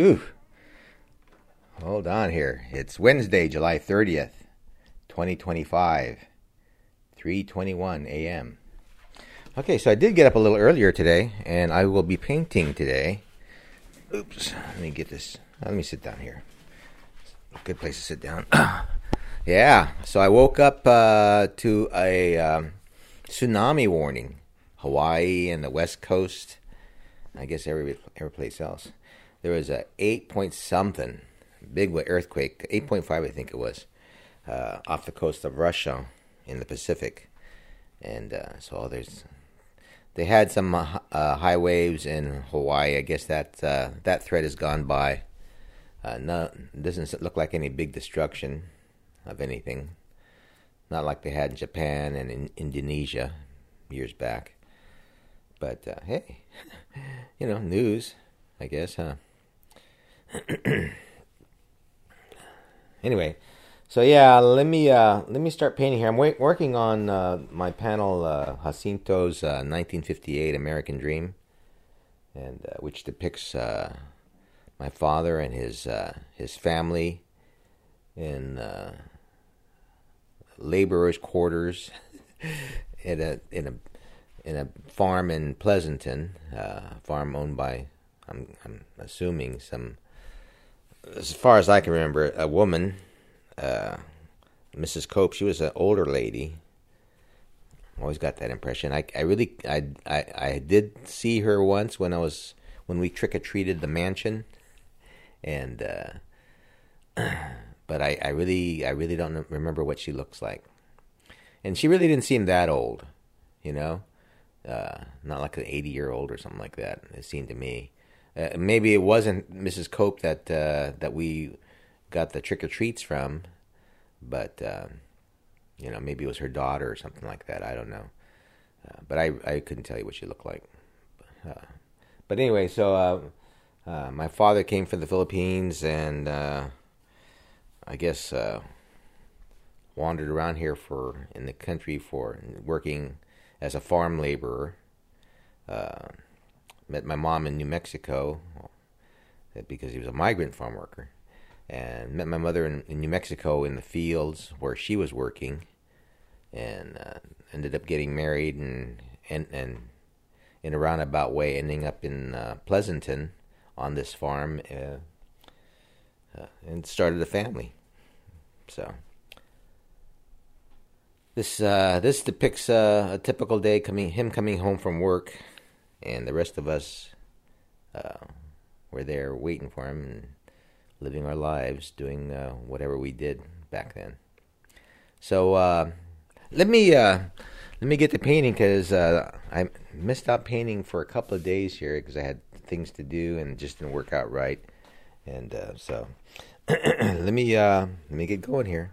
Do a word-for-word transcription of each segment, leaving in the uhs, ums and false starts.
Ooh, hold on here. It's Wednesday, July thirtieth, twenty twenty-five, three twenty-one a m Okay, so I did get up a little earlier today, and I will be painting today. Oops, let me get this. Let me sit down here. Good place to sit down. Yeah, so I woke up uh, to a um, tsunami warning. Hawaii and the West Coast. I guess every every place else. There was a eight point something big earthquake, eight point five I think it was, uh, off the coast of Russia in the Pacific, and uh, so there's they had some uh, uh, high waves in Hawaii. I guess that uh, that threat has gone by. Uh, no, doesn't look like any big destruction of anything. Not like they had in Japan and in Indonesia years back. But uh, hey, you know, news, I guess, huh? Anyway, so yeah, let me uh, let me start painting here. I'm wa- working on uh, my panel, uh, Jacinto's uh, nineteen fifty-eight American Dream, and uh, which depicts uh, my father and his uh, his family in uh, laborers' quarters in a in a in a farm in Pleasanton, uh, a farm owned by, I'm, I'm assuming some, as far as I can remember, a woman, uh, Missus Cope. She was an older lady. Always got that impression. I, I really, I, I, I did see her once when I was, when we trick-or-treated the mansion, and, uh, but I, I really, I really don't remember what she looks like. And she really didn't seem that old, you know? Uh, not like an eighty-year-old or something like that, it seemed to me. Uh, maybe it wasn't Missus Cope that uh, that we got the trick-or-treats from, but, uh, you know, maybe it was her daughter or something like that. I don't know. Uh, but I, I couldn't tell you what she looked like. Uh, but anyway, so uh, uh, my father came from the Philippines and uh, I guess uh, wandered around here for in the country for working as a farm laborer. Uh, met my mom in New Mexico because he was a migrant farm worker, and met my mother in, in New Mexico in the fields where she was working, and uh, ended up getting married and and and in a roundabout way ending up in uh, Pleasanton on this farm, uh, uh, and started a family. So. This uh, this depicts uh, a typical day, coming him coming home from work, and the rest of us uh, were there waiting for him and living our lives, doing uh, whatever we did back then. So uh, let me uh, let me get to painting because uh, I missed out painting for a couple of days here because I had things to do and it just didn't work out right, and uh, so let me uh, let me get going here.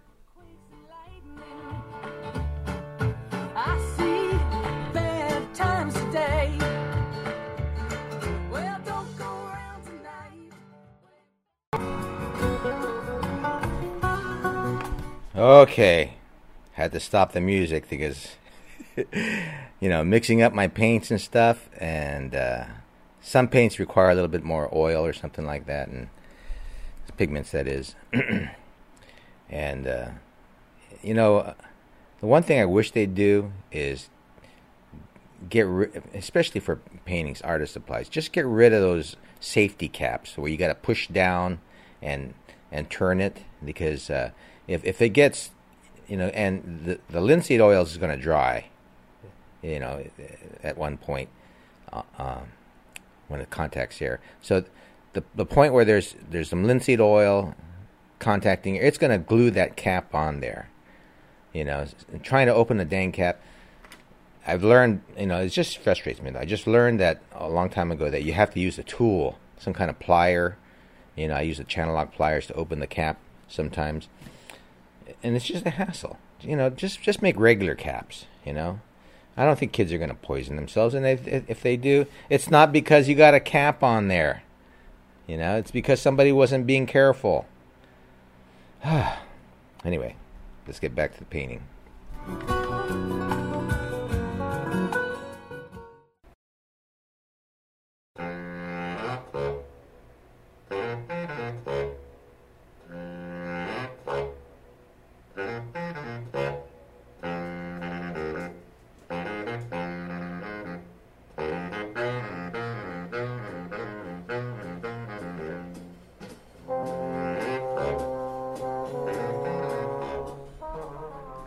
Okay, had to stop the music because, you know, mixing up my paints and stuff, and uh, some paints require a little bit more oil or something like that, and pigments, that is. And, uh, you know, the one thing I wish they'd do is get rid, especially for paintings, artist supplies, just get rid of those safety caps where you got to push down and and turn it, because uh, if if it gets, you know, and the, the linseed oil is going to dry, you know, at one point uh, um, when it contacts air. So the the point where there's there's some linseed oil contacting air, it's going to glue that cap on there. You know, trying to open the dang cap. I've learned, you know, it just frustrates me. I just learned that a long time ago that you have to use a tool, some kind of plier. You know, I use the channel lock pliers to open the cap sometimes, and it's just a hassle. You know, just just make regular caps. You know, I don't think kids are going to poison themselves, and if if they do, it's not because you got a cap on there. You know, it's because somebody wasn't being careful. Anyway, let's get back to the painting.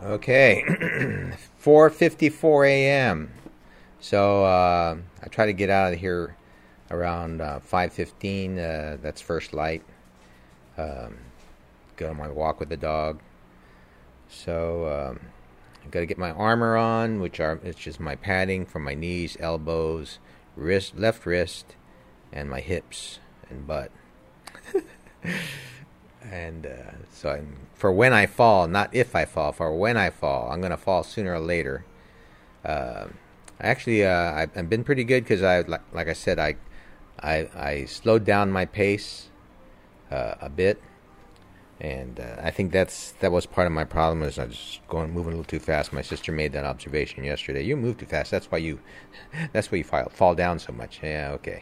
Okay, four fifty-four a.m. So uh, I try to get out of here around uh, five fifteen. Uh, that's first light. Um, go on my walk with the dog. So um, I've got to get my armor on, which are it's just my padding from my knees, elbows, wrist, left wrist, and my hips and butt. And uh, so I'm, for when I fall, not if I fall, for when I fall, I'm going to fall sooner or later. Uh, actually, uh, I've, I've been pretty good because I, like, like I said, I, I, I slowed down my pace uh, a bit, and uh, I think that's that was part of my problem. Is I was going moving a little too fast. My sister made that observation yesterday. You move too fast. That's why you, that's why you fall, fall down so much. Yeah, okay.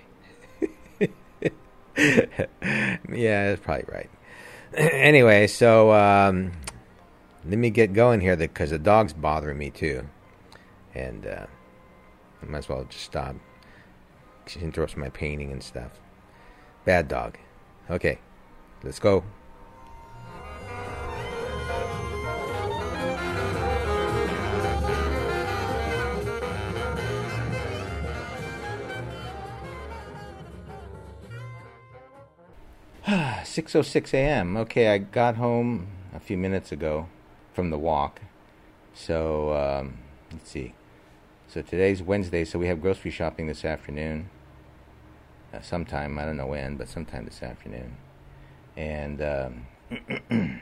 Yeah, that's probably right. Anyway, so um, let me get going here because the dog's bothering me too, and uh, I might as well just stop. She interrupts my painting and stuff. Bad dog. Okay, let's go. six oh six a.m. Okay, I got home a few minutes ago from the walk. So, um, let's see. So today's Wednesday, so we have grocery shopping this afternoon. Uh, sometime, I don't know when, but sometime this afternoon. And um,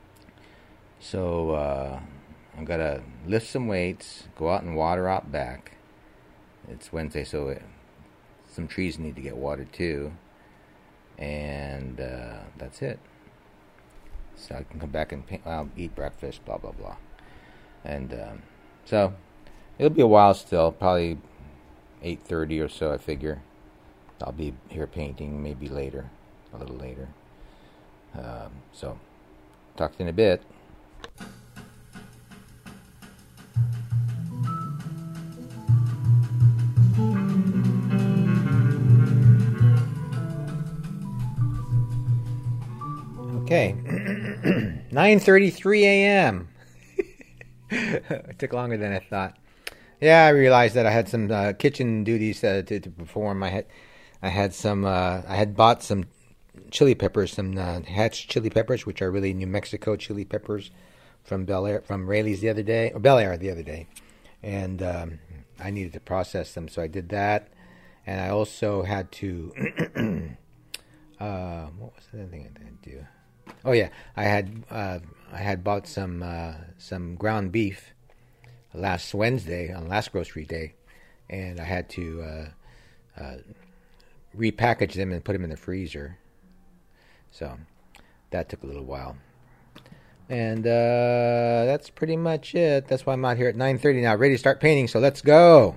so uh, I'm going to lift some weights, go out and water out back. It's Wednesday, so it, some trees need to get watered too. And uh, that's it. So I can come back and paint, well, eat breakfast, blah, blah, blah. And um, so it'll be a while still, probably eight thirty or so, I figure. I'll be here painting, maybe later, a little later. Um, so, talk to you in a bit. Okay, nine thirty-three a.m. It took longer than I thought. Yeah, I realized that I had some uh, kitchen duties uh, to, to perform. I had, I had some. Uh, I had bought some chili peppers, some uh, Hatch chili peppers, which are really New Mexico chili peppers from Bel Air, from Raley's the other day, or Bel Air the other day, and um, I needed to process them, so I did that, and I also had to. uh, what was the other thing I had to do? Oh yeah, I had uh, I had bought some uh, some ground beef last Wednesday on last grocery day, and I had to uh, uh, repackage them and put them in the freezer. So that took a little while, and uh, that's pretty much it. That's why I'm out here at nine thirty now, ready to start painting. So let's go.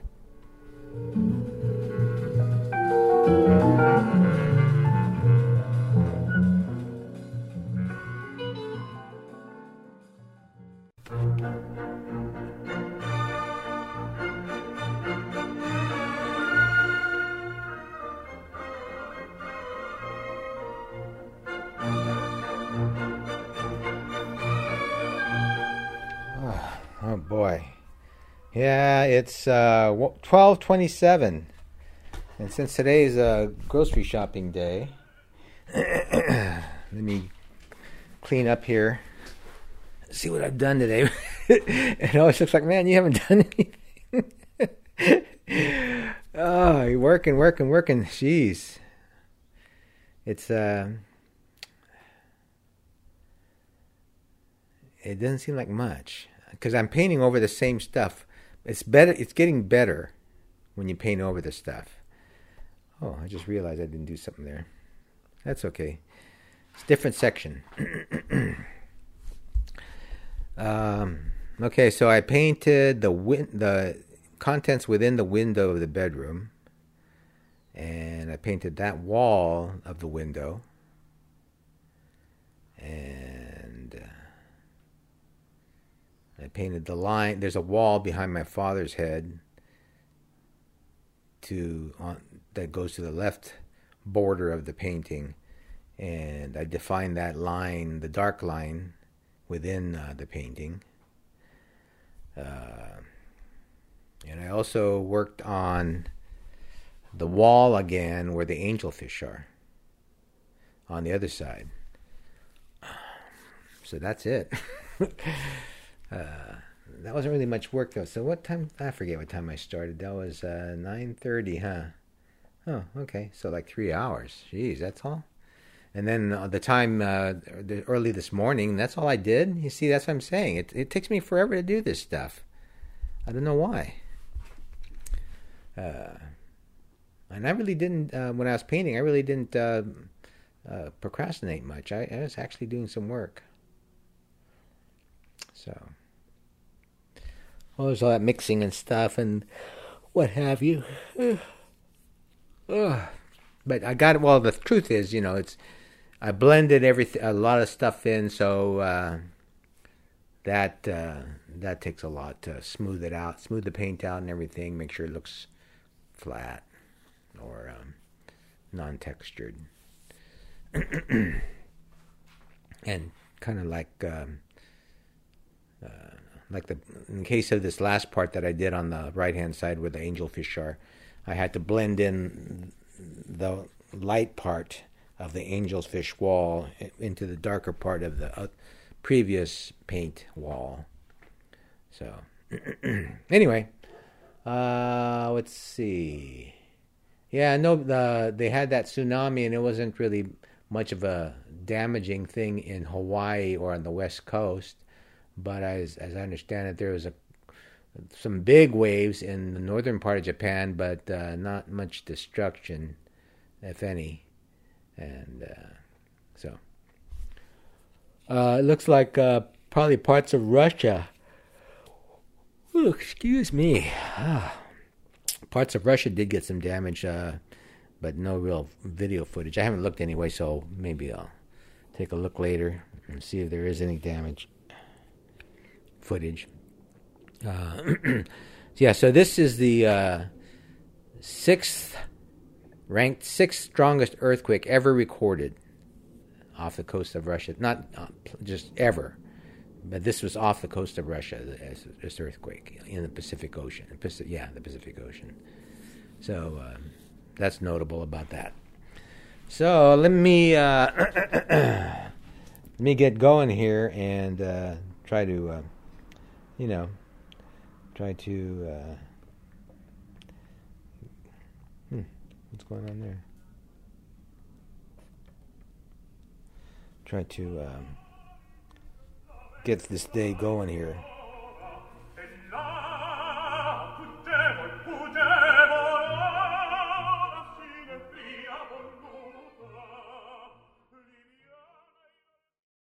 Oh boy, yeah, it's uh, twelve twenty-seven, and since today's uh, grocery shopping day, let me clean up here, see what I've done today. It always looks like, man, you haven't done anything. Oh, you're working, working, working. Jeez, it's uh, it doesn't seem like much. Because I'm painting over the same stuff. It's better. It's getting better when you paint over the stuff. Oh, I just realized I didn't do something there. That's okay. It's a different section. um, okay, so I painted the win- the contents within the window of the bedroom, and I painted that wall of the window, and uh, I painted the line. There's a wall behind my father's head to on, that goes to the left border of the painting, and I defined that line, the dark line, within uh, the painting. Uh, and I also worked on the wall again where the angelfish are on the other side. So that's it. uh, that wasn't really much work though. So what time? I forget what time I started. That was uh, nine thirty, huh? Oh, okay. So like three hours. Jeez, that's all. And then uh, the time uh, the, early this morning, that's all I did. You see, that's what I'm saying. It it takes me forever to do this stuff. I don't know why. Uh, and I really didn't, uh, when I was painting, I really didn't uh, uh, procrastinate much. I, I was actually doing some work. So, well, there's all that mixing and stuff and what have you. Ugh. But I got, well, the truth is, you know, it's, I blended everything, a lot of stuff in, so uh, that uh, that takes a lot to smooth it out, smooth the paint out and everything, make sure it looks flat or um, non-textured. And kind of like um, uh, like the in case of this last part that I did on the right-hand side where the angelfish are, I had to blend in the light part of the angelfish wall into the darker part of the uh, previous paint wall. So anyway, uh, let's see. Yeah, no, the they had that tsunami, and it wasn't really much of a damaging thing in Hawaii or on the West Coast. But as as I understand it, there was a some big waves in the northern part of Japan, but uh, not much destruction, if any. And uh, so uh, it looks like uh, probably parts of Russia. Ooh, excuse me. Ah. Parts of Russia did get some damage, uh, but no real video footage. I haven't looked anyway, so maybe I'll take a look later and see if there is any damage footage. Uh, yeah, so this is the uh, sixth, ranked sixth strongest earthquake ever recorded off the coast of Russia. Not uh, just ever, but this was off the coast of Russia, this, this earthquake in the Pacific Ocean. Pacific, yeah, the Pacific Ocean. So um, that's notable about that. So let me uh, let me get going here and uh, try to, uh, you know, try to. Uh, hmm, what's going on there? Try to um, get this day going here.